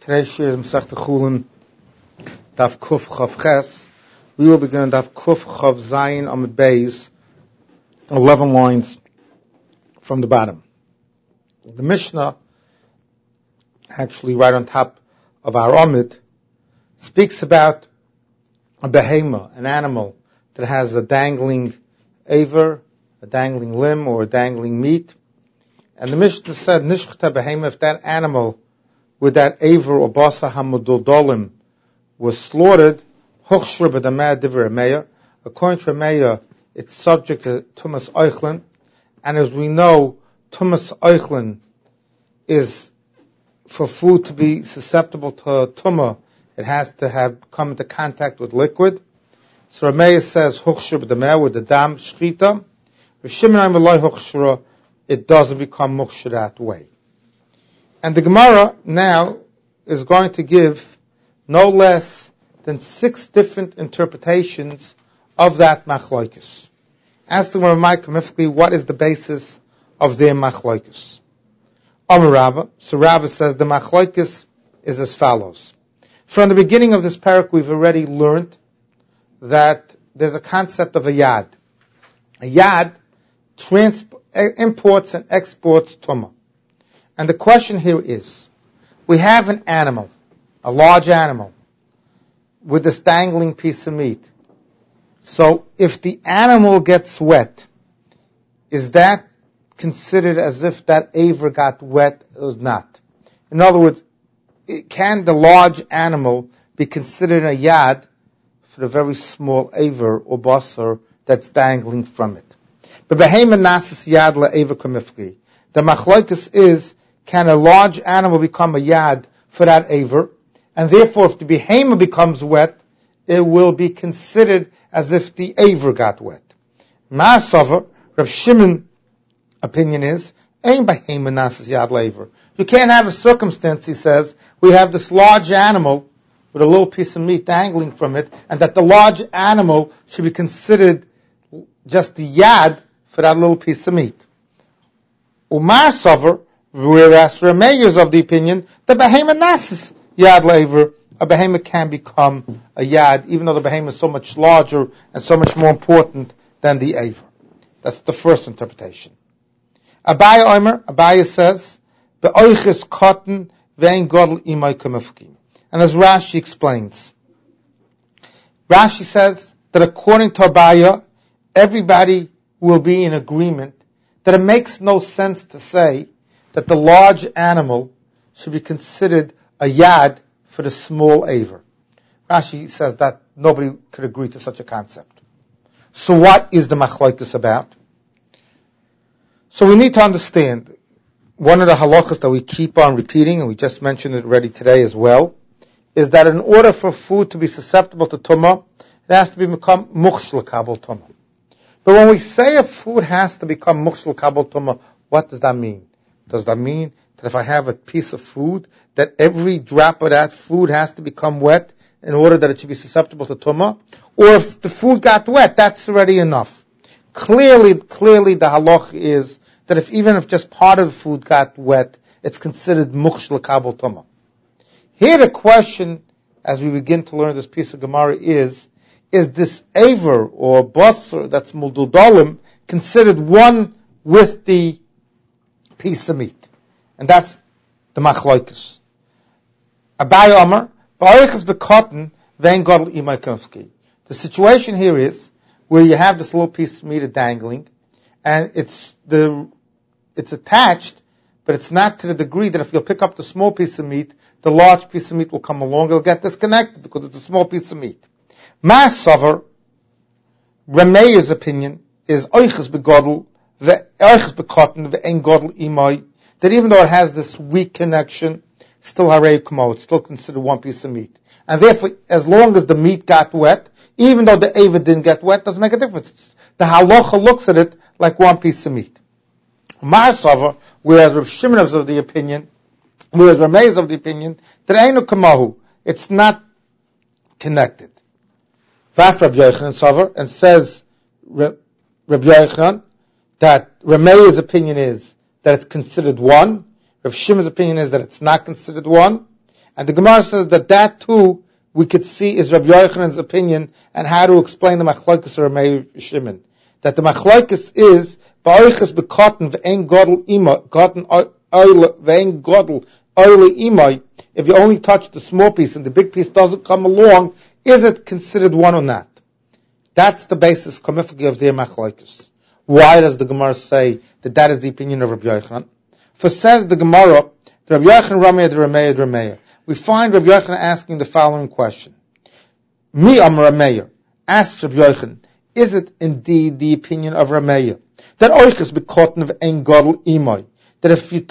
Today's shir is Masechta Chulin, Daf Kuf Chav Ches. We will begin Daf Kuf Chav Zayin Amud Beis, 11 lines from the bottom. The Mishnah, actually right on top of our Amud, speaks about a behema, an animal that has a dangling aver, a dangling limb, or a dangling meat. And the Mishnah said, Nishchta behema, if that animal with that aver or basa hamudoldolim was slaughtered, hochshra b'dameh divrei Remeya. According to Remeya, it's subject to tumas oichlin, and as we know, tumas oichlin is for food to be susceptible to tumah. It has to have come into contact with liquid. So Remeya says hochshra b'dameh with the dam shchita. V'shimon amalei hochshra, it doesn't become mukhshra that way. And the Gemara now is going to give no less than 6 different interpretations of that machlokes. Ask the Gemara Mifkli, what is the basis of their machlokes? Amar Rava, so Rava says the machlokes is as follows. From the beginning of this parak, we've already learned that there's a concept of a yad. A yad imports and exports tumah. And the question here is, we have an animal, a large animal, with this dangling piece of meat. So if the animal gets wet, is that considered as if that aver got wet or not? In other words, can the large animal be considered a yad for the very small aver or basar that's dangling from it? But behema nasis yad la'aver kamifki. The machlokes is, can a large animal become a yad for that aver? And therefore, if the behema becomes wet, it will be considered as if the aver got wet. Ma'asavar, Rav Shimon opinion is, ain't behema nasis yad la'aver. You can't have a circumstance, he says, we have this large animal with a little piece of meat dangling from it, and that the large animal should be considered just the yad for that little piece of meat. Ma'asavar, whereas Remeya is of the opinion that behema nasis yad laver, a behema can become a yad, even though the behema is so much larger and so much more important than the aver. That's the first interpretation. Abaya says, be'oiches cotton ve'en godel imay kamufki. And as Rashi explains, Rashi says that according to Abaya, everybody will be in agreement that it makes no sense to say that the large animal should be considered a yad for the small aver. Rashi says that nobody could agree to such a concept. So what is the machlokes about? So we need to understand, one of the halachas that we keep on repeating, and we just mentioned it already today as well, is that in order for food to be susceptible to tumah, it has to become mukhsh l'kabel tumah. But when we say a food has to become mukhsh l'kabel tumah, what does that mean? Does that mean that if I have a piece of food, that every drop of that food has to become wet in order that it should be susceptible to tumah? Or if the food got wet, that's already enough? Clearly the halach is that even if just part of the food got wet, it's considered mukhsh l'kabel tumah. Here the question, as we begin to learn this piece of Gemara is this aver or basar that's muldudalim considered one with the piece of meat? And that's the machlokes. Abaya Amar, ba'oiches bekotten ve'en godel imay kamufki. The situation here is where you have this little piece of meat dangling, and it's attached, but it's not to the degree that if you'll pick up the small piece of meat, the large piece of meat will come along. It'll get disconnected because it's a small piece of meat. Ma'asavar, Remeya's opinion is oiches begodel ve'oiches bekotten ve'en godel imay, that even though it has this weak connection, still harei kamo, it's still considered one piece of meat. And therefore, as long as the meat got wet, even though the aver didn't get wet, doesn't make a difference. The halacha looks at it like one piece of meat. Ma'asavar, whereas Rav Shimon is of the opinion, whereas Rameh is of the opinion, that einu kamahu, it's not connected. Vaf Rabbi Yochanan Savar, and says Rabbi Yochanan that Rameh's opinion is that it's considered one. Rav Shimon's opinion is that it's not considered one. And the Gemara says that too, we could see is Rabbi Yochanan's opinion and how to explain the Machlokes of Ramei Shimon. That the Machlokes is, Ba'oiches bekotten v'ein godel imay, gotten oile, v'ein godel oile imay, if you only touch the small piece and the big piece doesn't come along, is it considered one or not? That's the basis, komifagi, of their Machlokes. Why does the Gemara say that is the opinion of Rabbi Yochanan? For says the Gemara, Rabbi Yochanan Ramei Ramei Ramei. We find Rabbi Yochanan asking the following question. Mi Amar Rameir, asks Rabbi Yochanan, is it indeed the opinion of Rameir that oiches bekotten of ein gadol imay, that if you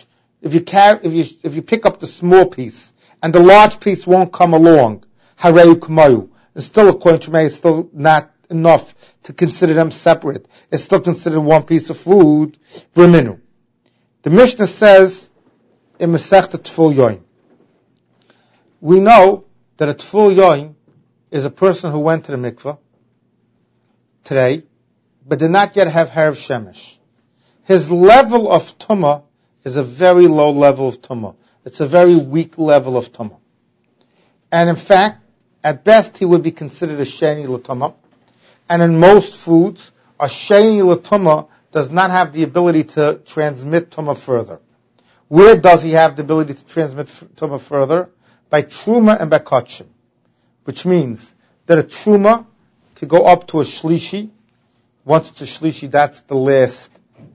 pick up the small piece and the large piece won't come along, harei kumayu, and still according to Rameir, it's still not enough to consider them separate. It's still considered one piece of food. V'minu. The Mishnah says in Masechta Tful Yoim, we know that a Tful Yoim is a person who went to the mikveh today, but did not yet have Harav Shemesh. His level of Tumah is a very low level of Tumah. It's a very weak level of Tumah. And in fact, at best, he would be considered a Sheni L'Tumah. And in most foods, a Sheni L'Tumah does not have the ability to transmit Tumah further. Where does he have the ability to transmit Tumah further? By Truma and by Kachim. Which means that a Truma could go up to a Shlishi. Once it's a Shlishi, that's the last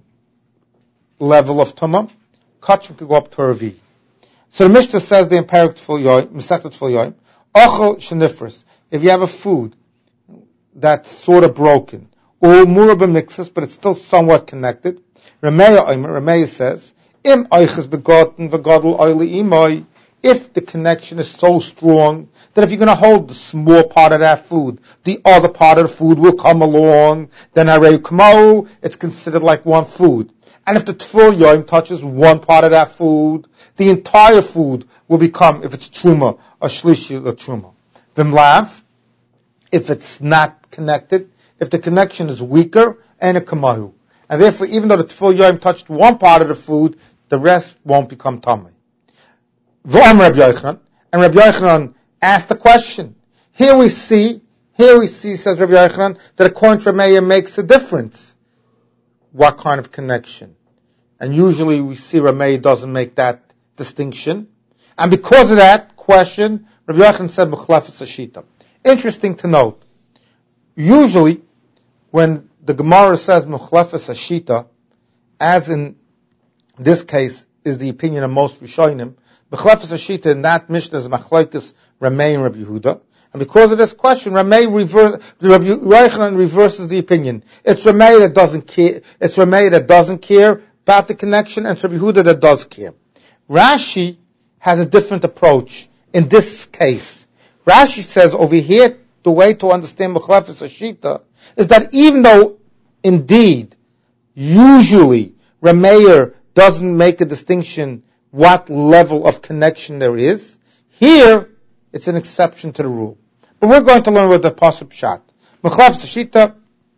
level of Tumah. Kachim could go up to a Ravi. So the Mishnah says the Parak Tful Yoim, Masechta Tful Yoim, Ochel Shenifris. If you have a food that's sort of broken, or Murabah mixes, but it's still somewhat connected, Rameya says, Im Eiches begotten v'gadol oili imay, if the connection is so strong that if you're going to hold the small part of that food, the other part of the food will come along, then harei kamau, it's considered like one food. And if the Tful Yoim touches one part of that food, the entire food will become, if it's Truma, a Shlishi or Truma. V'mlav, if it's not connected, if the connection is weaker, and a Kamahu. And therefore, even though the Tful Yoim touched one part of the food, the rest won't become Tamei. V'am Rabbi Yochanan, and Rabbi Yochanan asked the question. Here we see, says Rabbi Yochanan, that according to Rameya makes a difference. What kind of connection? And usually we see Rameya doesn't make that distinction. And because of that question, Rabbi Yochanan said, Mechlefes Hashita. Interesting to note. Usually, when the Gemara says Mechlefes Hashita, as in this case is the opinion of most Rishonim, Mechlefes Hashita in that Mishnah is Machlokes Ramei and Rabbi Yehuda. And because of this question, Rabbi Yochanan reverses the opinion. It's Ramei that doesn't care. It's Ramei that doesn't care about the connection, and it's Rabbi Yehuda that does care. Rashi has a different approach in this case. Rashi says over here, the way to understand Mechlefes Hashita is that even though, indeed, usually Rameir doesn't make a distinction what level of connection there is, here it's an exception to the rule. But we're going to learn with the Pasuk Pshat. Mechlefes Hashita,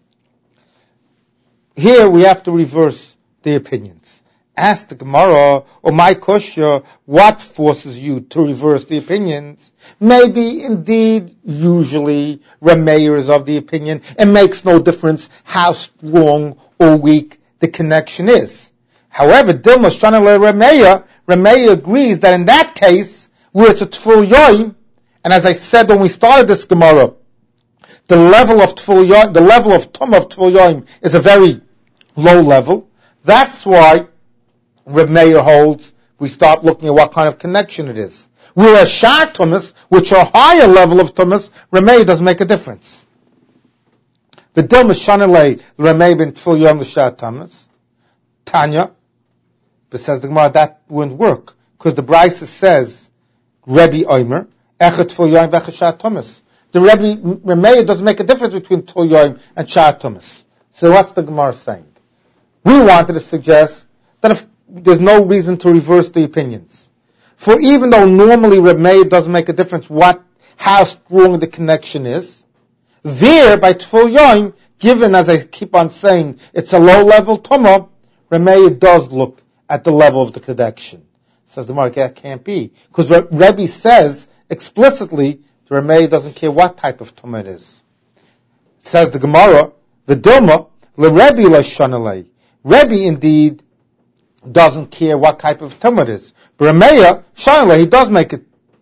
here we have to reverse the opinions. Ask the Gemara, or my Koshya, what forces you to reverse the opinions? Maybe, indeed, usually, Rameir is of the opinion, it makes no difference how strong or weak the connection is. However, Dilma Shanale Rameir agrees that in that case, where it's a Tful Yoim, and as I said when we started this Gemara, the level of Tumah of Tful Yoim is a very low level. That's why Reb Meir holds we start looking at what kind of connection it is. Whereas Shar Tumas, which are higher level of Tumas, Reb Meir doesn't make a difference. The Dil Mishanele Reb Meir bin Tful Yoim l'Shar Tumas, Tanya, but says the Gemara that wouldn't work because the Brisa says Rebbe Omer Echet Tful Yoim v'Echet Shar Tumas. The Reb Meir doesn't make a difference between Tful Yoim and Shar Tumas. So what's the Gemara saying? We wanted to suggest that if there's no reason to reverse the opinions. For even though normally Reb Meir doesn't make a difference how strong the connection is, there by Tful Yoim, given as I keep on saying, it's a low level Tumah, Reb Meir does look at the level of the connection. Says the Gemara, that can't be. Because Rebbe says explicitly, the Rameh doesn't care what type of tumah it is. Says the Gemara, the Dilma, Rebbe Lashanalei. Rebbe indeed doesn't care what type of tumah it is. But Rameh, Shanalei, he does make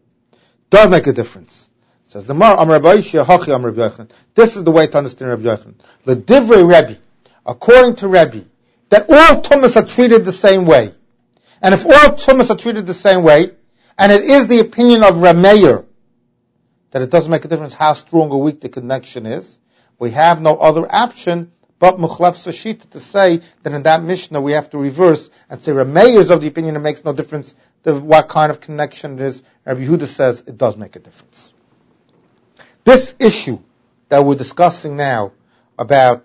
a difference. Says the Gemara, Amar Rabbi Yishia, Hachi Amar Rabbi Yochanan. This is the way to understand Rabbi Yochanan. The Divrei Rebbe, according to Rebbe, that all tumahs are treated the same way. And if all tumahs are treated the same way, and it is the opinion of Rameir that it doesn't make a difference how strong or weak the connection is, we have no other option but Mukhlef Sashita to say that in that Mishnah we have to reverse and say Rameir is of the opinion it makes no difference what kind of connection it is. Rabbi Yehuda says it does make a difference. This issue that we're discussing now about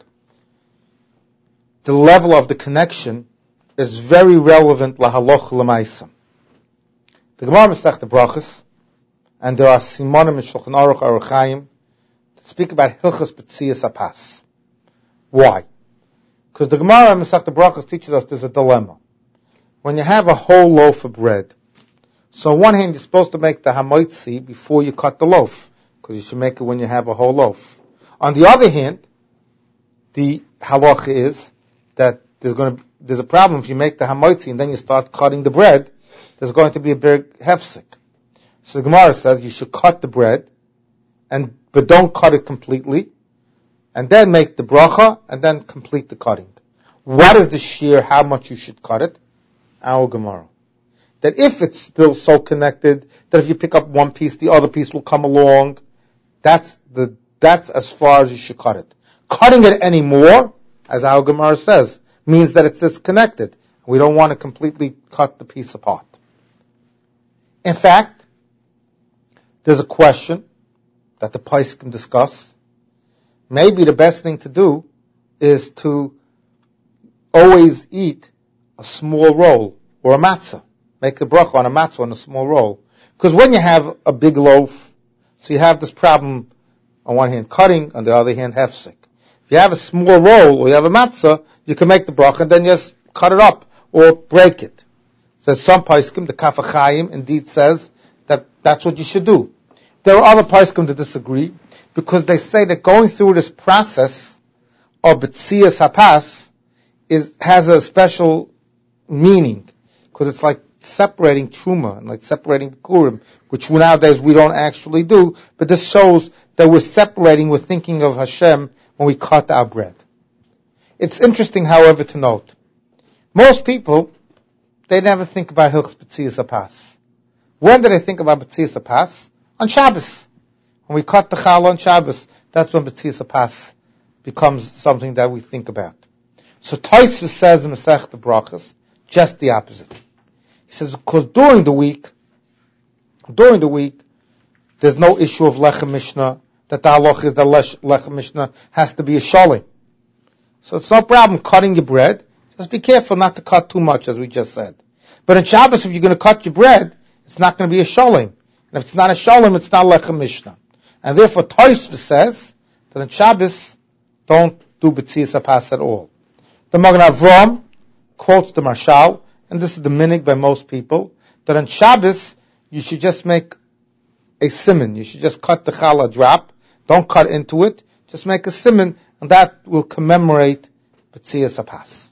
the level of the connection is very relevant lahaloch l'maisa. The Gemara Masechta Brachos, and there are simonim in Shulchan Aruch Aruch Chaim to speak about hilchos b'tzias hapas. Why? Because the Gemara Masechta Brachos teaches us there's a dilemma. When you have a whole loaf of bread, so on one hand you're supposed to make the hamoitzi before you cut the loaf, because you should make it when you have a whole loaf. On the other hand, the halacha is that there's a problem if you make the hamoitzi and then you start cutting the bread, there's going to be a big hefsek. So the Gemara says you should cut the bread, but don't cut it completely, and then make the bracha, and then complete the cutting. What is the shear, how much you should cut it? Our Gemara. That if it's still so connected, that if you pick up one piece, the other piece will come along, that's as far as you should cut it. Cutting it any more, as our Gemara says, means that it's disconnected. We don't want to completely cut the piece apart. In fact, there's a question that the Pais can discuss. Maybe the best thing to do is to always eat a small roll or a matzah. Make a bracha on a matzah on a small roll. Because when you have a big loaf, so you have this problem on one hand cutting, on the other hand hefsek. If you have a small roll or you have a matzah, you can make the bracha and then just cut it up or break it. Says some Paiskim, the Kaf HaChaim indeed says that that's what you should do. There are other Paiskim that disagree because they say that going through this process of B'tzias HaPas has a special meaning because it's like separating Truma and like separating Bikurim, which nowadays we don't actually do, but this shows that we're separating, we're thinking of Hashem when we cut our bread. It's interesting, however, to note, most people, they never think about Hilchos B'tzias HaPas. When do they think about B'tzias HaPas? On Shabbos. When we cut the challah on Shabbos, that's when B'tzias HaPas becomes something that we think about. So Tosfos says in Masechta Brachos, just the opposite. He says, because during the week, there's no issue of Lechem Mishnah, that the halach is that Lechem Mishnah has to be a shalim. So it's no problem cutting your bread. Just be careful not to cut too much, as we just said. But in Shabbos, if you're going to cut your bread, it's not going to be a shalim. And if it's not a shalim, it's not Lechem Mishnah. And therefore, Tosfos says that in Shabbos, don't do B'tzias HaPas at all. The Magen Avraham quotes the Marshal, and this is the minig by most people, that on Shabbos, you should just make a siman. You should just cut the challah drop. Don't cut into it. Just make a siman, and that will commemorate B'tzias HaPas.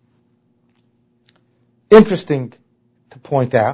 Interesting to point out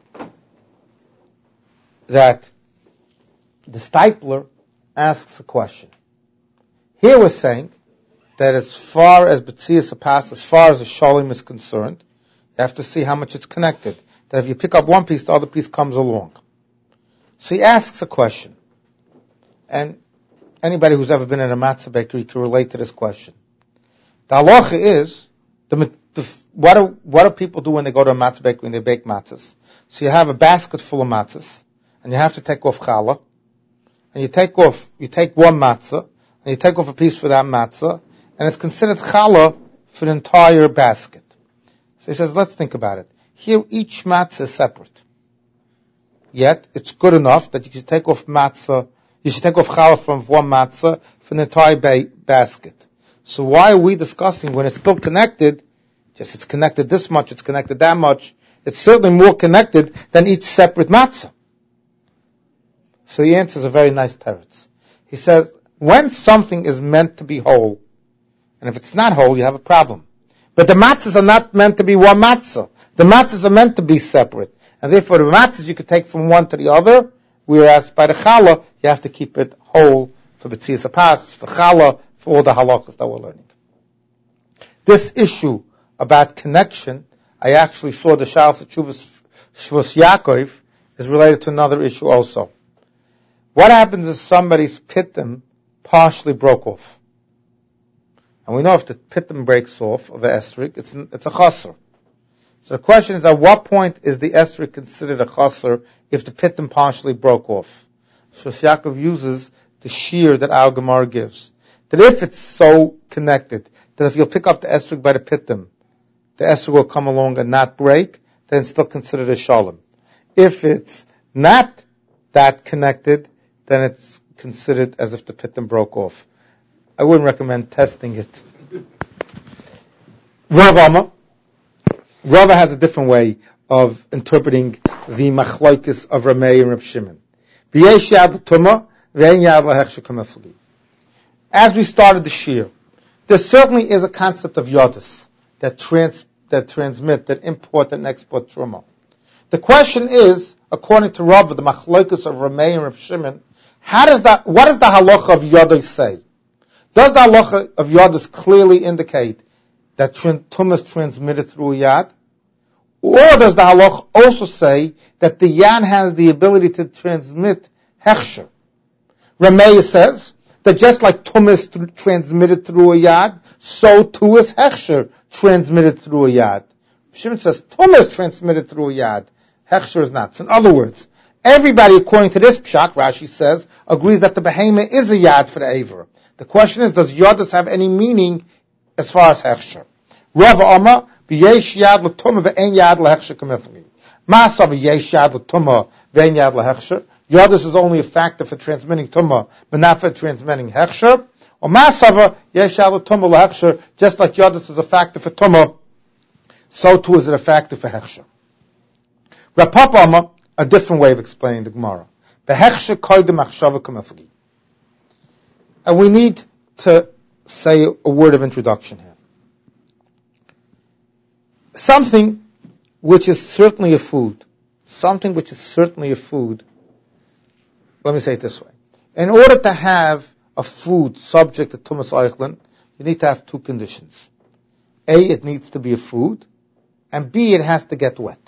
that the Stipler asks a question. Here we're saying that as far as B'tzias HaPas, as far as the shalim is concerned, you have to see how much it's connected. That if you pick up one piece, the other piece comes along. So he asks a question. And anybody who's ever been in a matzah bakery can relate to this question. The halacha is, what do people do when they go to a matzah bakery and they bake matzahs? So you have a basket full of matzahs, and you have to take off challah, and you take one matzah, and you take off a piece for that matzah, and it's considered challah for the entire basket. So he says, let's think about it. Here, each matzah is separate. Yet, it's good enough that you should take off challah from one matzah for the entire basket. So why are we discussing when it's still connected, just it's connected this much, it's connected that much, It's certainly more connected than each separate matzah. So he answers a very nice teretz. He says, when something is meant to be whole, and if it's not whole, you have a problem. But the matzahs are not meant to be one matzah. The matzahs are meant to be separate. And therefore the matzahs you could take from one to the other, whereas by the challah, you have to keep it whole for B'tzias HaPas, for challah, for all the halachas that we're learning. This issue about connection, I actually saw the Shal Shuvas Yaakov is related to another issue also. What happens if somebody's pittim partially broke off? And we know if the pittim breaks off of an esrog, it's a chaser. So the question is, at what point is the esrog considered a chaser if the pittim partially broke off? Shus Yaakov uses the shear that Al Gemara gives. That if it's so connected, that if you'll pick up the esrog by the pittim, the esrog will come along and not break, then it's still considered a shalom. If it's not that connected, then it's considered as if the pittim broke off. I wouldn't recommend testing it. Rava has a different way of interpreting the machlokes of Ramei and Reb Shimon. As we started the shir, there certainly is a concept of yodis that transmit, that import and export truma. The question is, according to Rava, the machlokes of Ramei and Reb Shimon, what does the halacha of yodis say? Does the halacha of yodis clearly indicate that tumah is transmitted through a yad? Or does the halacha also say that the yad has the ability to transmit hechsher? Ramei says that just like tumah is transmitted through a yad, so too is hechsher transmitted through a yad. Shimon says tumah is transmitted through a yad, hechsher is not. So in other words, everybody, according to this pshat, Rashi says, agrees that the behemoth is a yad for the aver. The question is, does yodis have any meaning as far as hechsher? Rava Amar, b'yesh yad l'tumah ve'en yad l'hechsher k'mifli. Ma'asav v'yesh yad l'tumah ve'en yad l'hechsher. Yodis is only a factor for transmitting tumah, but not for transmitting hechsher. Or ma'asav yesh yad l'tumah l'hechsher, just like yodis is a factor for tumah, so too is it a factor for hechsher. Rav Papa Amar, a different way of explaining the Gemara. Behechsher koydem achshava k'mifli. And we need to say a word of introduction here. Something which is certainly a food, let me say it this way. In order to have a food subject to Tumas Eichlin, you need to have two conditions. A, it needs to be a food, and B, it has to get wet.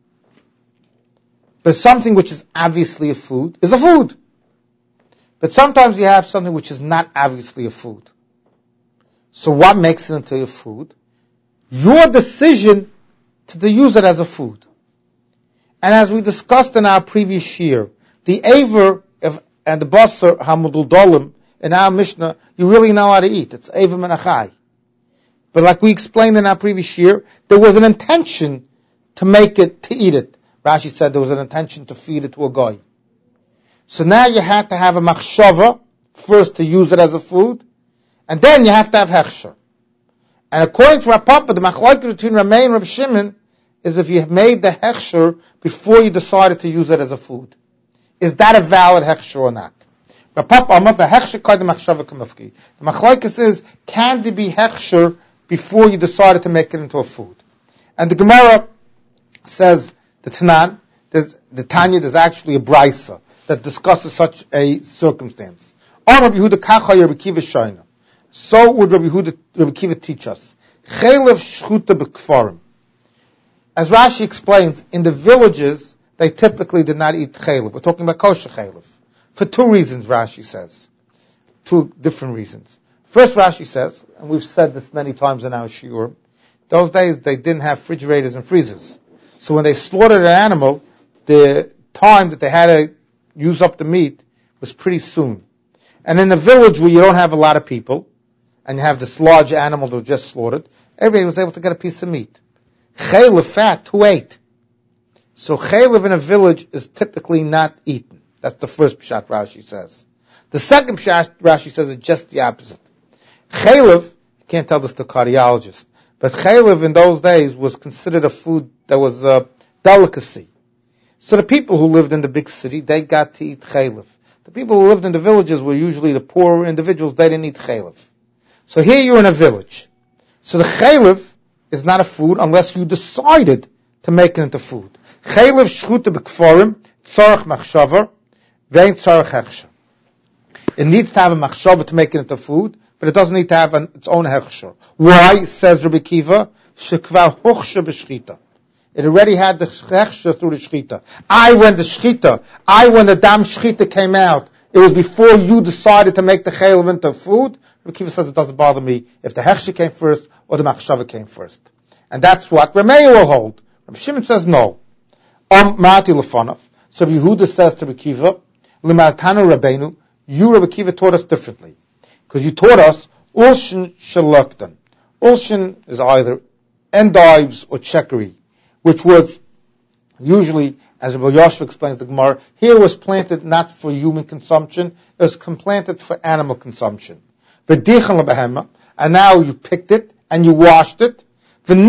But something which is obviously a food is a food. But sometimes you have something which is not obviously a food. So what makes it into a food? Your decision to use it as a food. And as we discussed in our previous year, the aver and the basar hamudul dolim in our Mishnah, you really know how to eat. It's aver menachai. But like we explained in our previous year, there was an intention to make it, to eat it. Rashi said there was an intention to feed it to a guy. So now you have to have a machshava first to use it as a food, and then you have to have hechsher. And according to Rav Papa, the machlokes between Ramei and Reb Shimon is if you have made the hechsher before you decided to use it as a food. Is that a valid hechsher or not? Rav Papa Amar behechsher koydem machshava k'mifki. The machlokes is, can there be hechsher before you decided to make it into a food? And the Gemara says, the Tanya, there's actually a brisa that discusses such a circumstance. So would Rabbi Kiva teach us. As Rashi explains, in the villages, they typically did not eat chaylev. We're talking about kosher chaylev. For two reasons, Rashi says. Two different reasons. First, Rashi says, and we've said this many times in our shiur, those days they didn't have refrigerators and freezers. So when they slaughtered an animal, the time that they had to use up the meat was pretty soon. And in a village where you don't have a lot of people, and you have this large animal that was just slaughtered, everybody was able to get a piece of meat. Chaylev, fat, who ate? So chaylev in a village is typically not eaten. That's the first pshat Rashi says. The second pshat Rashi says is just the opposite. Chaylev, you can't tell this to a cardiologist, but chaylev in those days was considered a food that was delicacy. So the people who lived in the big city, they got to eat chaylev. The people who lived in the villages were usually the poorer individuals, they didn't eat chaylev. So here you're in a village. So the chaylev is not a food unless you decided to make it into food. Chaylev shchuta b'kforim, tzarech machshava, vein tzarech hechsher. It needs to have a machshava to make it into food, but it doesn't need to have its own hechsher. Why, says Rabbi Kiva, shekvar hochsha b'shchita. It already had the hechsher through the shchita. When the dam shchita came out, it was before you decided to make the chaylev into food. Rabbi Kiva says it doesn't bother me if the hechsher came first or the machshava came first. And that's what Rameya will hold. Rabbi Shimon says no. Ma'ati lefanov. So Yehuda says to Rabbi Kiva, L'martanu Rabbeinu, you, Rabbi Kiva, taught us differently. Because you taught us, Ulshin Shalaktan. Ulshin is either endives or chekeri, which was usually, as Rabbi Yosef explains the Gemara, here was planted not for human consumption, it was planted for animal consumption. And now you picked it, and you washed it. And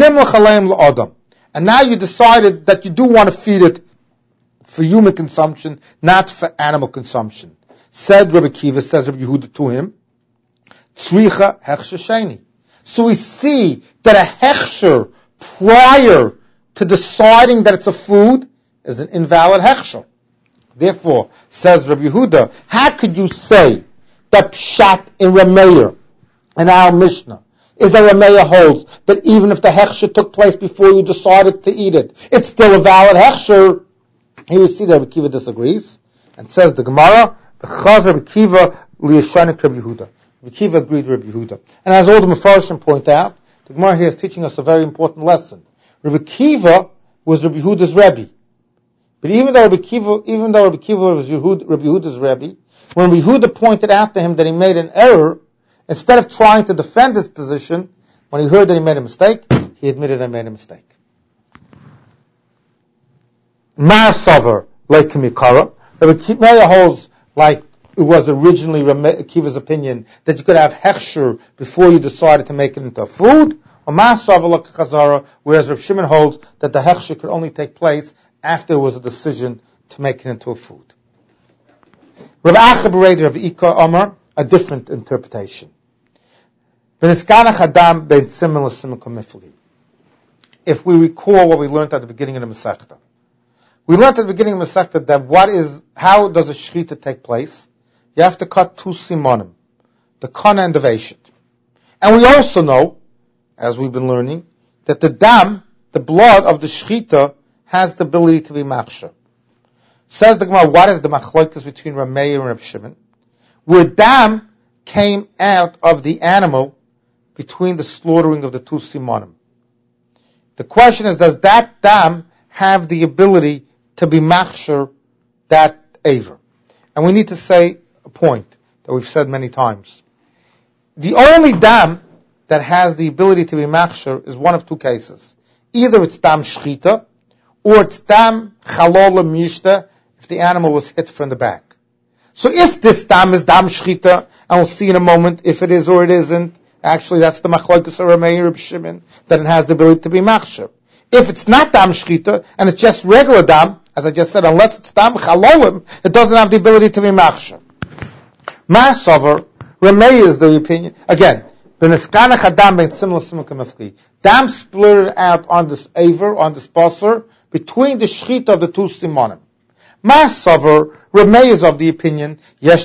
now you decided that you do want to feed it for human consumption, not for animal consumption. Said Rabbi Kiva, says Rabbi Yehuda to him, Tzricha hechsher sheni. So we see that a hechsher prior to deciding that it's a food is an invalid hechsher. Therefore, says Rabbi Yehuda, how could you say that pshat in Rameya in our Mishnah is that Rameya holds that even if the hechsher took place before you decided to eat it, it's still a valid hechsher? Here you see that Rabbi Kiva disagrees and says the Gemara, the Chaz Rabbi Kiva liyashanik Rabbi Yehuda. Rabbi Kiva agreed with Rabbi Yehuda. And as all the Mefarshim point out, the Gemara here is teaching us a very important lesson. Rabbi Kiva was Rabbi Yehuda's Rebbe. But even though Rabbi Kiva was Rabbi Yehuda's Rebbe, when Rabbi Yehuda pointed out to him that he made an error, instead of trying to defend his position, when he heard that he made a mistake, he admitted I made a mistake. Ma'asavar like Kimikara. Rabbi Kiva holds like it was originally Rabbi Kiva's opinion that you could have hechsher before you decided to make it into a food. Or Ma'asavar like Chazara, whereas Rabbi Shimon holds that the hechsher could only take place after there was a decision to make it into a food. Rav Acha B'Rei Rav Ika Omar, a different interpretation. If we recall what we learned at the beginning of the Masechta, we learned at the beginning of the Masechta that how does a shechita take place? You have to cut two simonim, the kana and the veshit. And we also know, as we've been learning, that the dam, the blood of the shechita, has the ability to be machshir. Says the Gemara, what is the machlokes between Rameya and Reb Shimon? Where dam came out of the animal between the slaughtering of the two simonim. The question is, does that dam have the ability to be machshir that aver? And we need to say a point that we've said many times. The only dam that has the ability to be machshir is one of two cases. Either it's dam shchita, or it's dam chalola mishta, if the animal was hit from the back. So if this dam is dam shchita, and we'll see in a moment if it is or it isn't, actually that's the machlokes of Rameya and Reb Shimon, that it has the ability to be machshir. If it's not dam shchita, and it's just regular dam, as I just said, unless it's dam chalolim, it doesn't have the ability to be machshir. Ma'asavar, Rameya is the opinion, again, dam split out on this aver, on this basar, between the shchita of the two simonim. Ma'asavar, Rameya is of the opinion,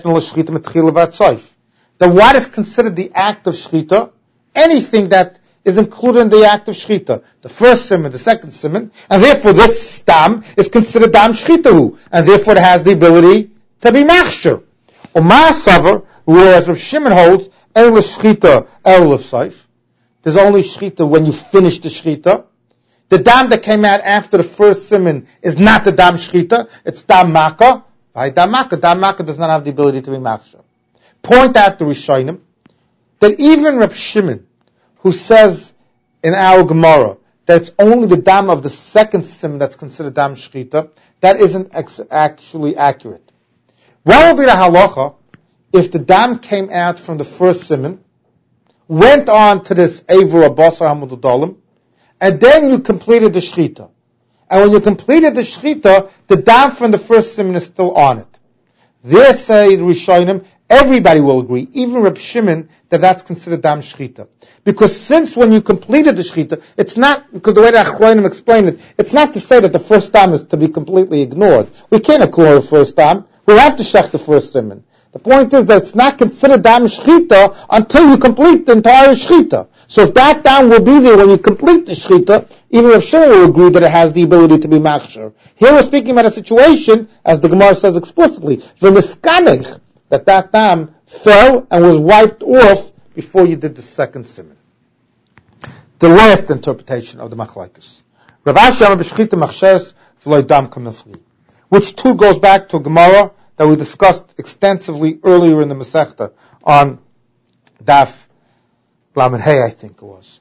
that what is considered the act of shchita, anything that is included in the act of shchita, the first simon, the second simon, and therefore this dam is considered dam shchitahu, and therefore it has the ability to be machshir. Or ma'asavar, whereas Rav Shimon holds, el shchita, el saif. There's only shchita when you finish the shchita. The dam that came out after the first simon is not the dam shchita, it's dam makkah. By dam makkah does not have the ability to be machshir. Point out the Rishonim that even Reb Shimon, who says in our Gemara that it's only the dam of the second simon that's considered dam shchita, that isn't actually accurate. What would be the halacha if the dam came out from the first simon, went on to this aver or basar hamudalim, and then you completed the shchita, And when you completed the shechita, the dam from the first siman is still on it. There say the Rishonim, everybody will agree, even Reb Shimon, that that's considered dam shechita. Because since when you completed the shechita, it's not, because the way the Achronim explained it, it's not to say that the first dam is to be completely ignored. We can't ignore the first dam. We have to shech the first siman. The point is that it's not considered dam shechita until you complete the entire shechita. So if that dam will be there when you complete the shechita, even Rav Shimon will agree that it has the ability to be machshir. Here we're speaking about a situation, as the Gemara says explicitly, v'niskanech, that dam fell and was wiped off before you did the second siman. The last interpretation of the machlokes, Rav Ashi Amar b'shechita machsheres v'lo dam kamifli, which too goes back to a Gemara that we discussed extensively earlier in the Masechta on Daf Lamed Hey, I think it was.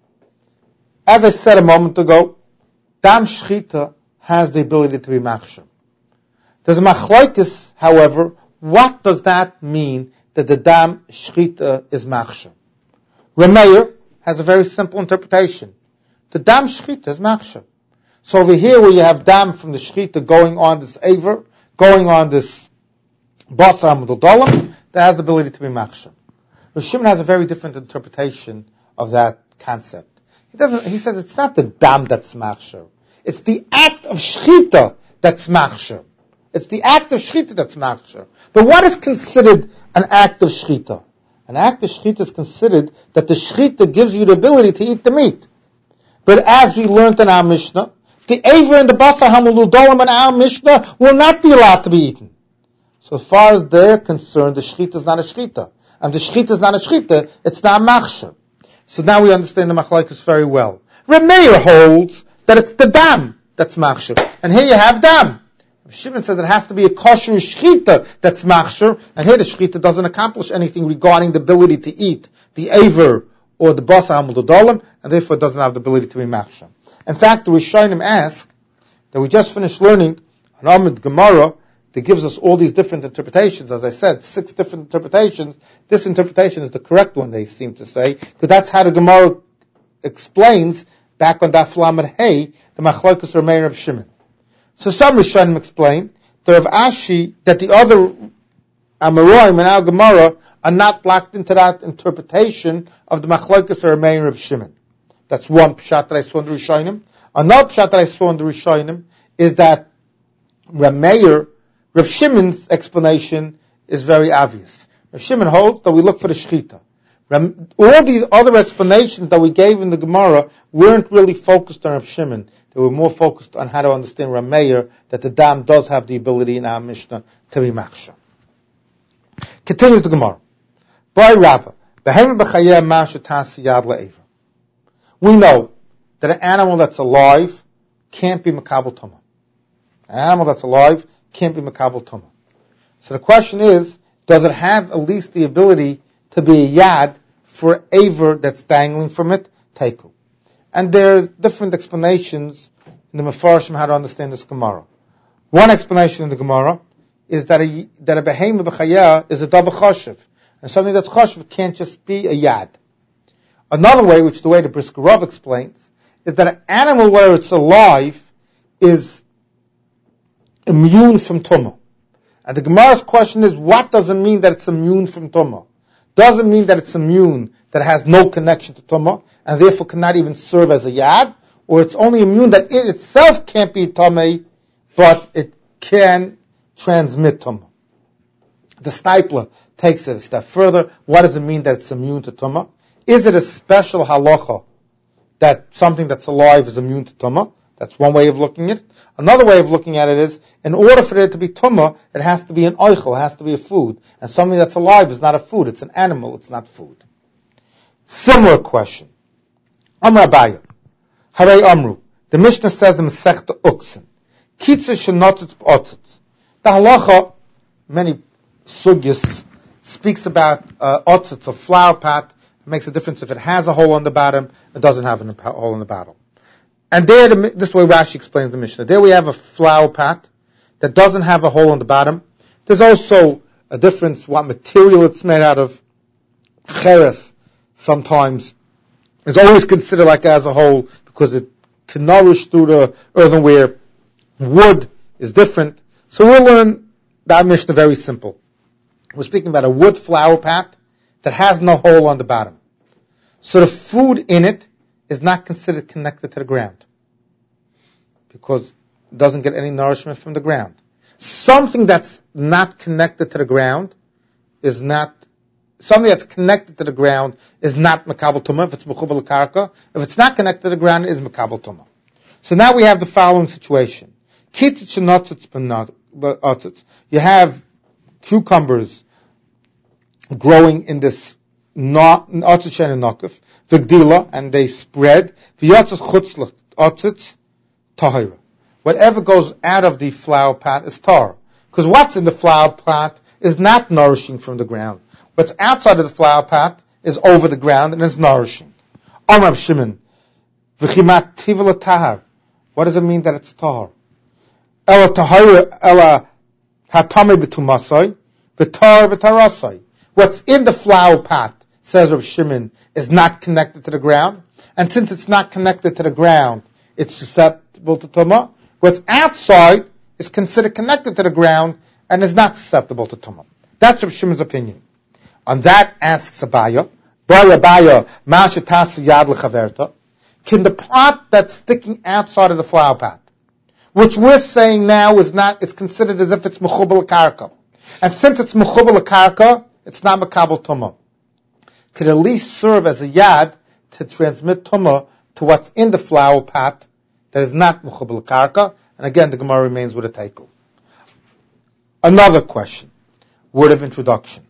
As I said a moment ago, dam shechita has the ability to be machshir. There's a machlokes, however, what does that mean that the dam shechita is machshir? Rameir has a very simple interpretation. The dam shechita is machshir. So over here where you have dam from the shechita going on this aver, going on this basar amudodalam, that has the ability to be machshir. Rav Shimon has a very different interpretation of that concept. He says it's not the dam that's machshir. It's the act of shechita that's machshir. It's the act of shechita that's machshir. But what is considered an act of shechita? An act of shechita is considered that the shechita gives you the ability to eat the meat. But as we learned in our Mishnah, the aver and the basar hamuludolam in our Mishnah will not be allowed to be eaten. So as far as they're concerned, the shechita is not a shechita. And the shechita is not a shechita, it's not machshir. So now we understand the machlokes very well. Reb Meir holds that it's the dam that's machshir. And here you have dam. Shimon says it has to be a kosher shechita that's machshir, and here the shechita doesn't accomplish anything regarding the ability to eat the aver or the basar hamudodalam, and therefore it doesn't have the ability to be machshir. In fact, the Rishonim ask that we just finished learning an Amud Gemara that gives us all these different interpretations. As I said, 6 different interpretations. This interpretation is the correct one, they seem to say, because that's how the Gemara explains back on Daf Lamed Hey, the machlokes Reb Meir of Shimon. So some Rishonim explain that Rav Ashi, that the other Amoraim in our Gemara are not locked into that interpretation of the machlokes Reb Meir of Shimon. That's one pshat that I saw in the Rishonim. Another pshat that I saw in the Rishonim is that Rav Shimon's explanation is very obvious. Rav Shimon holds that we look for the shechita. All these other explanations that we gave in the Gemara weren't really focused on Rav Shimon. They were more focused on how to understand Reb Meir, that the dam does have the ability in our Mishnah to be machshir. Continues the Gemara. By Rabbah, we know that an animal that's alive can't be makabel tumah. An animal that's alive can't be makabel tumah. So the question is, does it have at least the ability to be a yad for aver that's dangling from it? Teiku. And there are different explanations in the Mefarshim how to understand this Gemara. One explanation in the Gemara is that a behemah b'chayah is a davar choshev, and something that's choshev can't just be a yad. Another way, which the way the Brisker Rav explains, is that an animal where it's alive is immune from tumah. And the Gemara's question is, what does it mean that it's immune from tumah? Does it mean that it's immune, that it has no connection to tumah, and therefore cannot even serve as a yad? Or it's only immune that it itself can't be tumah, but it can transmit tumah? The Stipler takes it a step further. What does it mean that it's immune to tumah? Is it a special halacha that something that's alive is immune to tumah? That's one way of looking at it. Another way of looking at it is, in order for it to be tumah, it has to be an oichel, it has to be a food. And something that's alive is not a food, it's an animal, it's not food. Similar question. Amar Abaya. Harei Amru. The Mishnah says in Masechta Uksin, Kitzur shenotzitz b'otzitz. The halacha, many sugyas, speaks about otzitz, a flower pot. It makes a difference if it has a hole on the bottom, it doesn't have a hole on the bottom. And there, this way Rashi explains the Mishnah. There we have a flower pot that doesn't have a hole on the bottom. There's also a difference what material it's made out of. Cheres sometimes is always considered like as a whole because it can nourish through the earthenware. Wood is different. So we'll learn that Mishnah very simple. We're speaking about a wood flower pot that has no hole on the bottom. So the food in it is not considered connected to the ground because it doesn't get any nourishment from the ground. Something that's not connected to the ground is not, something that's connected to the ground is not Makabel Tumah if it's Mechubal Karka. If it's not connected to the ground, it is Makabel Tumah. So now we have the following situation. You have cucumbers growing in this otzitz and nokif, v'gdila, and they spread. V'yotzitz chutzlach otzitz tahira. Whatever goes out of the flower pot is tar, because what's in the flower pot is not nourishing from the ground. What's outside of the flower pot is over the ground and is nourishing. Amar Shimon, v'chimat tivla tahar. What does it mean that it's tar? Ela tahira, ela hatame b'tumasai, v'tar b'tarasai. What's in the flower pot, says Rav Shimon, is not connected to the ground. And since it's not connected to the ground, it's susceptible to tumah. What's outside is considered connected to the ground and is not susceptible to tumah. That's Rav Shimon's opinion. On that asks Abaya, Baya, Masha Tasi Yad L'Chaverta, can the pot that's sticking outside of the flower pot, which we're saying now is not, it's considered as if it's Mechubal Karka. And since it's Mechubal Karka, it's not Makabel Tumah, could at least serve as a yad to transmit Tumah to what's in the flower pot that is not Mechubal Karka. And again, the Gemara remains with a teikel. Another question, word of introduction.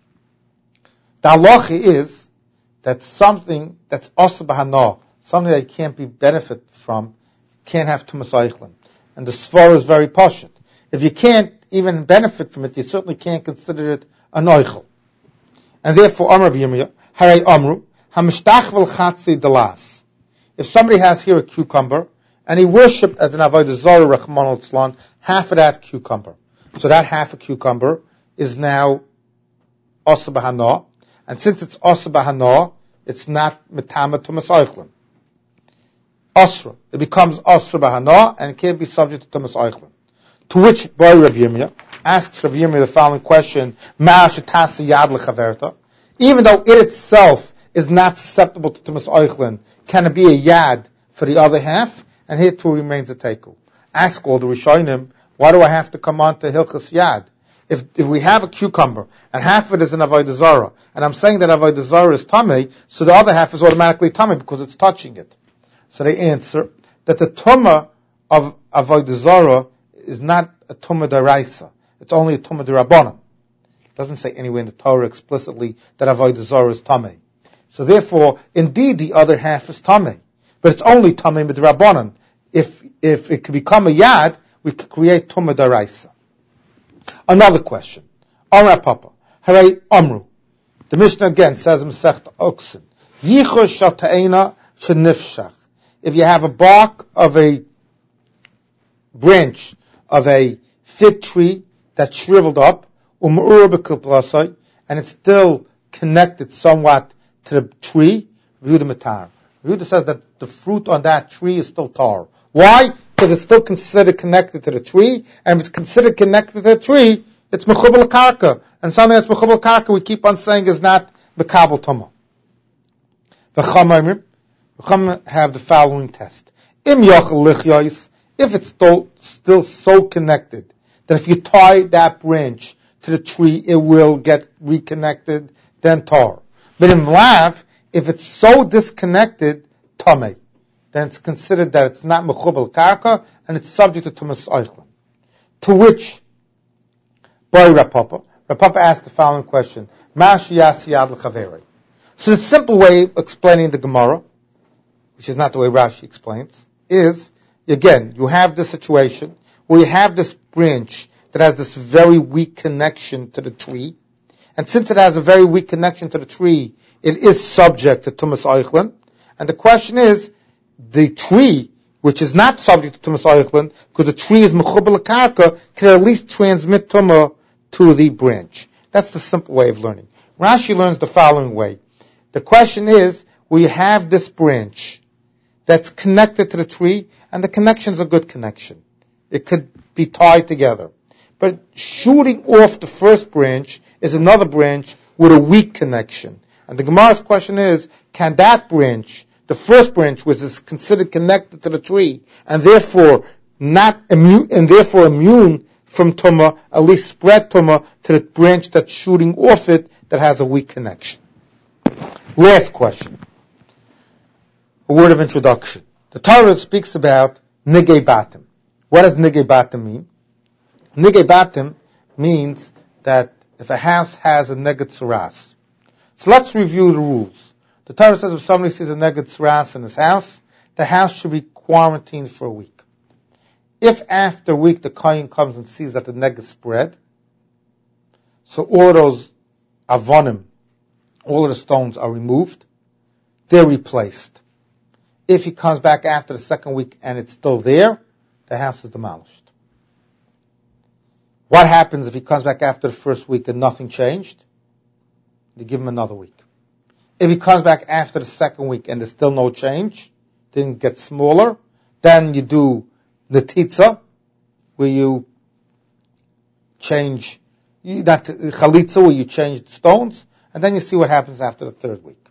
The halacha is that something that's also b'hana, something that can't be benefit from, can't have tumas eichlin. And the svara is very pashut. If you can't even benefit from it, you certainly can't consider it an eichel. And therefore, Amar B'Yirmiyah, Haray Amru, Hamishtach v'lchatzi dalas. If somebody has here a cucumber, and he worshipped as an avodah zarah Rachmana litzlan, half of that cucumber. So that half a cucumber is now asa b'hana, and since it's asa b'hana, it's not metama tumas eichlin. Asra. It becomes asra b'hana, and it can't be subject to tumas eichlin. To which, Boy Rav Yirmiyah asks Rav Yirmiyah the following question, Ma'asha tasi yad l'chaverta. Even though it itself is not susceptible to tumas eichlin, can it be a yad for the other half? And here too remains a teiku. Ask all the Rishonim, why do I have to come on to Hilchas Yad? If we have a cucumber, and half of it is an avodah zarah, and I'm saying that avodah zarah is tamei, so the other half is automatically tamei because it's touching it. So they answer that the tumah of avodah zarah is not a tumah daraisa. It's only a tumah derabanan. It doesn't say anywhere in the Torah explicitly that avodah zarah is tamei. So therefore, indeed, the other half is tamei. But it's only tamei midrabanan. If it could become a yad, we could create tumah daraisa. Another question. Amar Papa. Haray Amru. The Mishnah again says Masechta Oksin. Yichush shal ta'ena shenifshach. If you have a bark of a branch of a fig tree that's shriveled up, and it's still connected somewhat to the tree, Yehuda Matar. Yehuda says that the fruit on that tree is still tar. Why? Because it's still considered connected to the tree, and if it's considered connected to the tree, it's mechubal karka. And something that's mechubal karka, we keep on saying is not mekabel tumah. The Chachamim have the following test. Im yochel lichyos, if it's still so connected that if you tie that branch to the tree, it will get reconnected, then tar. But in lav, if it's so disconnected, tamei, then it's considered that it's not mechubal karka and it's subject to tumas eichlin. To which, Boy Rapapa asked the following question: Mashi yasi yad l'chaverei. So the simple way of explaining the Gemara, which is not the way Rashi explains, is again you have this situation where you have this branch that has this very weak connection to the tree, and since it has a very weak connection to the tree, it is subject to tumas eichlin. And the question is, the tree, which is not subject to tumas eichlin, because the tree is mechubal karka, can at least transmit tumah to the branch. That's the simple way of learning. Rashi learns the following way. The question is, we have this branch, that's connected to the tree, and the connection is a good connection. It could be tied together. But shooting off the first branch is another branch with a weak connection. And the Gemara's question is, can that branch, the first branch, which is considered connected to the tree, and therefore immune from Tumah, at least spread Tumah to the branch that's shooting off it that has a weak connection? Last question. A word of introduction. The Torah speaks about Nigei Batim. What does Nigei Batim mean? Nigei Batim means that if a house has a Neged Tzuras. So let's review the rules. The Torah says if somebody sees a Neged Tzuras in his house, the house should be quarantined for a week. If after a week the Kohen comes and sees that the Neged spread, so all of those Avonim, all of the stones are removed, they're replaced. If he comes back after the second week and it's still there, the house is demolished. What happens if he comes back after the first week and nothing changed? You give him another week. If he comes back after the second week and there's still no change, didn't get smaller, then you do Netitza, where you change, that Chalitza, where you change the stones, and then you see what happens after the third week.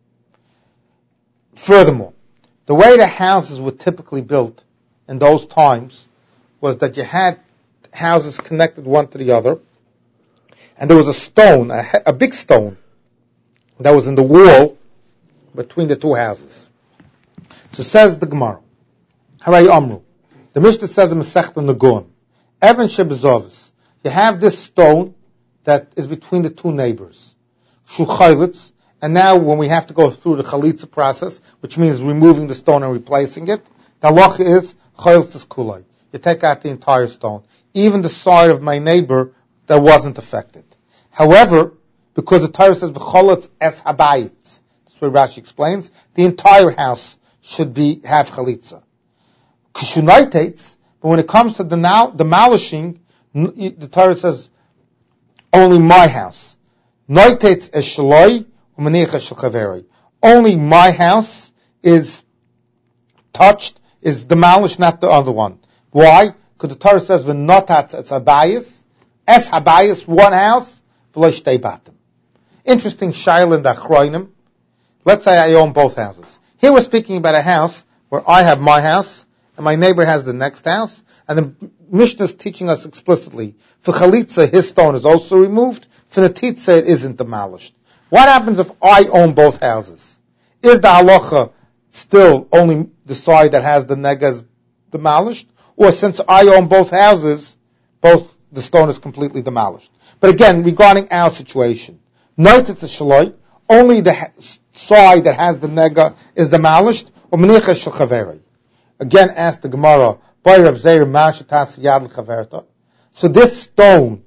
Furthermore, the way the houses were typically built in those times was that you had houses connected one to the other, and there was a stone, a big stone, that was in the wall between the two houses. So says the Gemara, Haray Amru, the Mishnah says in Masechta Nagon, Evan Shebezovis, you have this stone that is between the two neighbors, Shuchaylitz, and now when we have to go through the Chalitza process, which means removing the stone and replacing it, the halacha is Chaylitz Kulai. You take out the entire stone, even the side of my neighbor that wasn't affected. However, because the Torah says v'cholatz es habayit, that's what Rashi explains, the entire house should have chalitza. K'shunaytates, but when it comes to demolishing, the Torah says only my house. Noitates es shaloi u'maniach es shel. Only my house is touched, is demolished, not the other one. Why? Because the Torah says v'notatz es habayis, one house, v'lo shtei batim. Interesting shaila in the Achronim. Let's say I own both houses. Here we're speaking about a house where I have my house and my neighbor has the next house, and the Mishnah is teaching us explicitly, for Chalitza, his stone is also removed, for Netitza, it isn't demolished. What happens if I own both houses? Is the halacha still only the side that has the negas demolished? Or since I own both houses, the stone is completely demolished? But again, regarding our situation, Noitzitz Shaloi, only the side that has the nega is demolished, or Menicha Shel. Again, ask the Gemara, Boy Reb Zeir Mashatas Yad L'Chaverta. So this stone,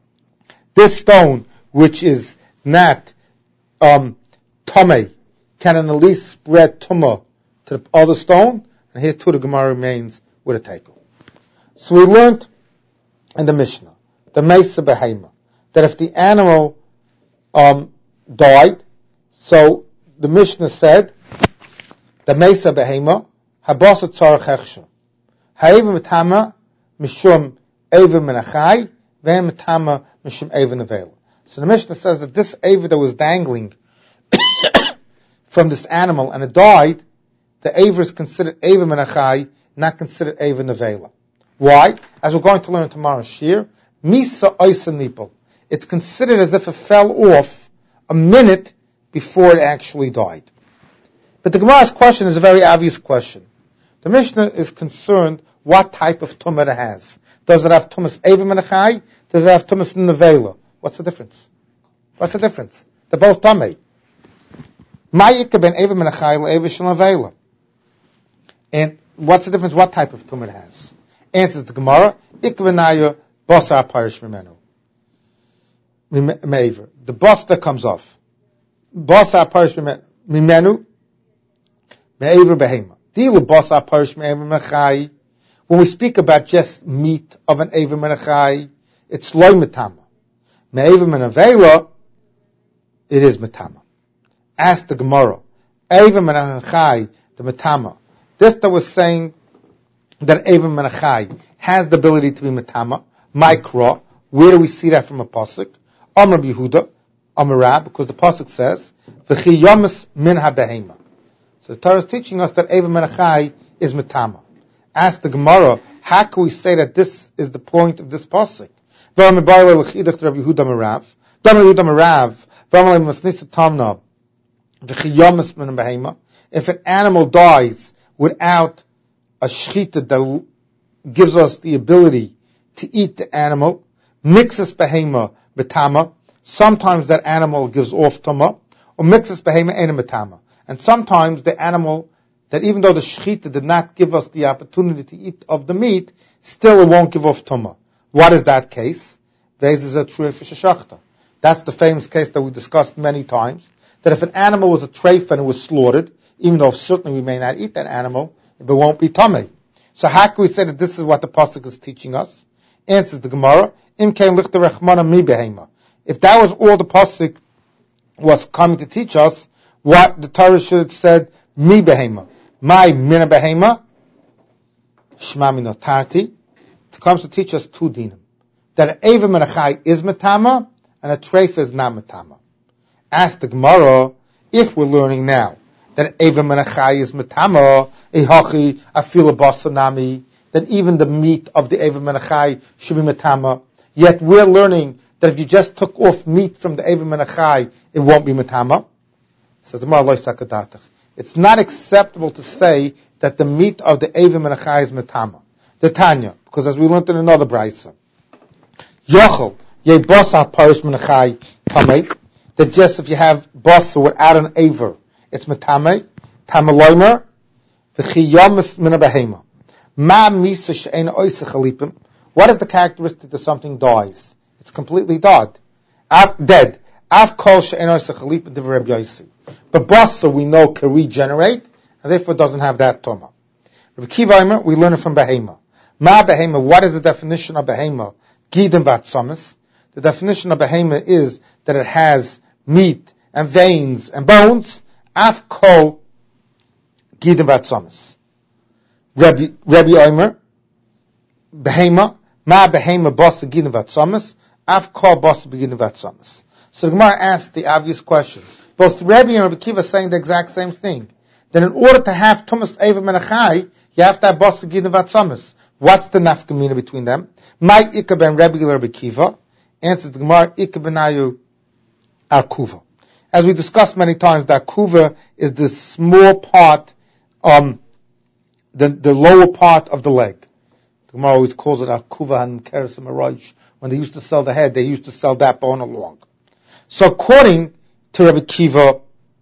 which is not Tomei, can at least spread Tumah to the other stone, and here too the Gemara remains with a tekel. So we learned in the Mishnah, the Mesa Behema, that if the animal died, so the Mishnah said, the Mesa Behema, Habasa Tzarech Hechsha, Ha'eva Metama Mishum Eva Menachai, Ven Metama Mishum Eva Nevela. So the Mishnah says that this Eva that was dangling from this animal and it died, the Eva is considered Eva Menachai, not considered Eva Nevela. Why? As we're going to learn tomorrow's Shir, Misa Oisa Nipel. It's considered as if it fell off a minute before it actually died. But the Gemara's question is a very obvious question. The Mishnah is concerned what type of tumah it has. Does it have tumas Eva Menachai? Does it have tumas Nevela? What's the difference? They're both tamei. Ma'ika ben Eva Menachai le'Eva shel Nevela. And what's the difference? What type of tumah it has? Answers the Gemara, Ikvenaya basar parish mimenu. The bus that comes off. Basar parish mimenu me'ever behema. Dilu basar parish me'ever menachai. When we speak about just meat of an ever menachai, it's loy metama. Me'ever menavela, it is metama. Ask the Gemara, ever menachai, the metama, This that was saying that Eiva Menachai has the ability to be Matama, Mikra. Where do we see that from a pasuk? Amar Yehuda, Amar Rab, because the pasuk says, "V'chi yomis min habehema." So the Torah is teaching us that Eiva Menachai is Matama. Ask the Gemara, how can we say that this is the point of this pasuk? If an animal dies without a shechita that gives us the ability to eat the animal, mixes behema betama, sometimes that animal gives off tama, or mixes behema ena betama. And sometimes the animal, that even though the shechita did not give us the opportunity to eat of the meat, still it won't give off tama. What is that case? That's the famous case that we discussed many times, that if an animal was a treif and it was slaughtered, even though certainly we may not eat that animal, it won't be tamei. So how can we say that this is what the pasuk is teaching us? Answers the Gemara, if that was all the pasuk was coming to teach us, what the Torah should have said, mi behema, my mina behema, shma min otarti. It comes to teach us two dinim. That an Eiva Menachai is Matama, and a treif is not Matama. Ask the Gemara, if we're learning now that an Eiva Menachai is Matama, Ehachi, Afila Basanami, then even the meat of the Eiva Menachai should be Matama. Yet we're learning that if you just took off meat from the Eiva Menachai, it won't be Matama. Says the Gemara, Lo Sakadatach. It's not acceptable to say that the meat of the Eiva Menachai is Matama. The Tanya, because as we learned in another brayso, Yochel, ye basa parish menachai tamei, that just if you have basa without an aver, it's metamei, tamaloimer, v'chi yomis min behema. Ma misa she'ena oisech alipim. What is the characteristic that something dies? It's completely dead. Dead. Av kol she'ena oisech alipim divrei Rabbi Yossi. But basa we know can regenerate, and therefore doesn't have that toma. Rabbi Kiva Omer, we learn it from behema. Ma behema, what is the definition of behema? Gidin vatsamis. The definition of behema is that it has meat and veins and bones. Af kol gidin vatsamis. Rabbi Omer, behema, ma behema basa gidin vatsamis, af kol basa gidin vatsamis. So the Gemara asks the obvious question. Both Rabbi and Rabbi Kiva are saying the exact same thing. That in order to have tumas Eiva Menachai, you have to have basa gidin vatsamis. What's the nafkamina between them? My ikka ben Rebbe Rabbi Kiva answers the Gemara, ikka benayu akuva. As we discussed many times, the akuva is the small part, the lower part of the leg. The Gemara always calls it akuva and keresim araysh. When they used to sell the head, they used to sell that bone along. So according to Rabbi Kiva,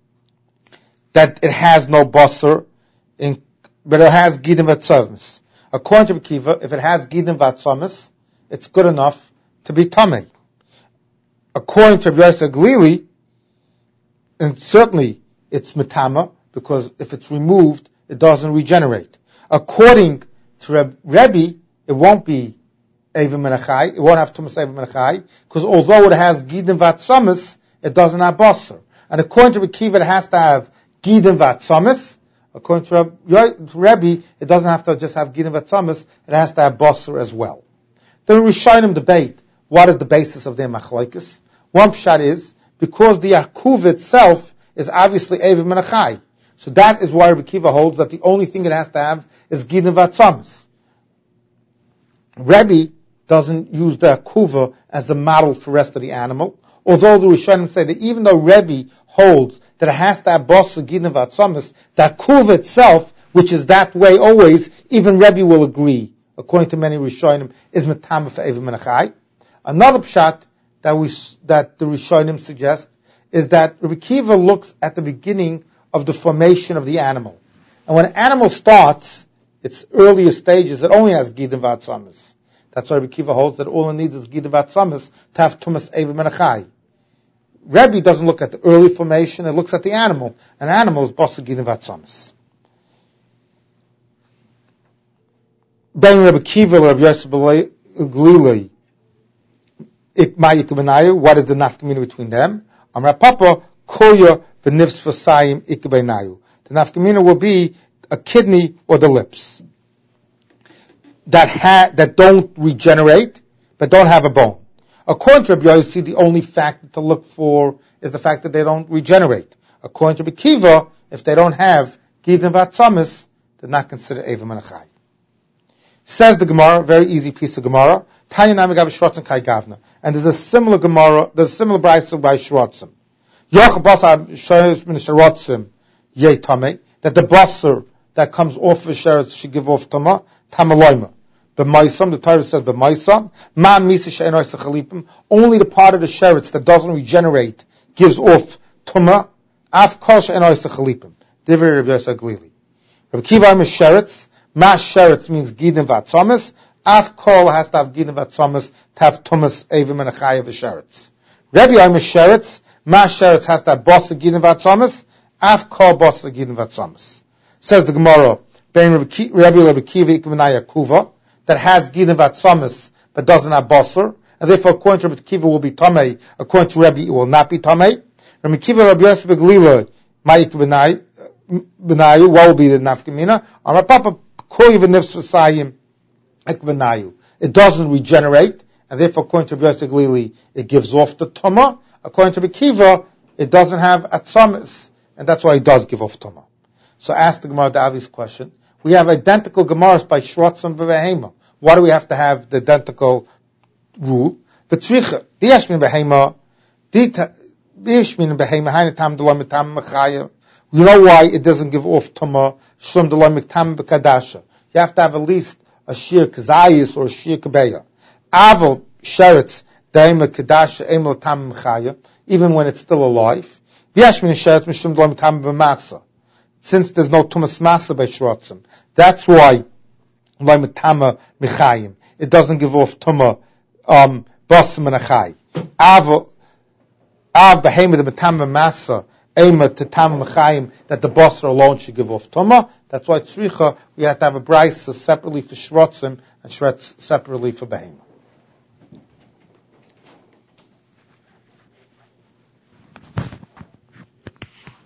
that it has no basar, but it has gidim vatzamis. According to Rabbi Kiva, if it has gidim vatzamis, it's good enough to be tamei. According to Rabbi Yosef Glili, and certainly it's matama, because if it's removed, it doesn't regenerate. According to Rebbe, it won't be Eiva Menachai, it won't have tumas Eiva Menachai, because although it has gidim vatzamis, it doesn't have basar. And according to Rabbi Kiva, it has to have gidim vatzamis. According to Rebbe, it doesn't have to just have gidim vatzamis, it has to have basar as well. The Rishonim debate, what is the basis of their machlokes? One pshat is, because the akuv itself is obviously Eiva Menachai. So that is why Rabbi Kiva holds that the only thing it has to have is gidim vatzamis. Rebbe doesn't use the akuva as a model for the rest of the animal, although the Rishonim say that even though Rebbe holds that it has to have basar gidim vatzamis, the akuva itself, which is that way always, even Rebbe will agree, according to many Rishonim, is metama for Eiva Menachai. Another pshat that the Rishonim suggest is that Rabbi Kiva looks at the beginning of the formation of the animal. And when an animal starts, its earlier stages, it only has gidim vatzamis. That's why Rabbi Kiva holds that all it needs is gidim vatzamis to have tumas Eiva Menachai. Rebbe doesn't look at the early formation, it looks at the animal. An animal is basar gidim vatzamis. Ben Rabbi Kiva, Rabbi Yosef Glili, what is the nafkamina between them? Amra Papa, Koya v'nifs v'sayim ikbenayu. The nafkamina will be a kidney or the lips that don't regenerate, but don't have a bone. According to Rabbi Yossi, the only factor to look for is the fact that they don't regenerate. According to Rabbi Kiva, if they don't have Gidin Vatzamis, they're not considered Eva Menachai. Says the Gemara, very easy piece of Gemara, and there's a similar Gemara, there's a similar brayso by Shrotzim. That the basar that comes off of sheretz should give off tama, tamaloima. The maisam, the Torah says the maisam, ma misa she'enoi sechalipim, only the part of the sheretz that doesn't regenerate gives off tama, af kol she'enoi sechalipim. Divrei Rabbi Yosef Glili. Rabbi Kiva is sheretz, ma sheretz means gidin vatzamis, af kol has to have gidin vatzamis to have tumas evim and achayev sheretz. Rabbi Yom is sheretz, ma sheretz has to have basa gidin vatzamis, af kol basa gidin vatzamis. Says the Gemara, Ben Rabbi Kiva ikvenaya kuva, that has gidin vatzamis but doesn't have basar, and therefore according to Rabbi Kiva will be tamei, according to Rabbi it will not be tamei. Rabbi Kiva Rabbi Yosef Glila ma'ik benayu, what will be the nafkamina? Amar Papa kol yivanivs v'sayim ikvenayu. It doesn't regenerate, and therefore according to Rabbi Yosef Glili it gives off the tama. According to Rabbi Kiva, it doesn't have atzamis, and that's why it does give off tama. So ask the Gemara the obvious question. We have identical Gemaras by Shrotzim and Behema. Why do we have to have the identical rule? V'tzricha, b'yeshmin behema, b'yeshmin behema, haina tam d'lo mitam mechaya. You know why it doesn't give off tama, shum d'lo mitam b'kadasha. You have to have at least a shir kazayis or a shir kabeya. Aval sheretz da'ema kadasha emel tam mechaya, even when it's still alive. V'yeshmin sheretz mishum d'lo mitam b'masa. Since there's no tumas masa by shrotzim, that's why it doesn't give off tuma basim and achai. Av behema the matama masa ema to tam mechayim that the basar alone should give off tuma. That's why tzricha we have to have a brayso separately for shrotzim and separately for behema.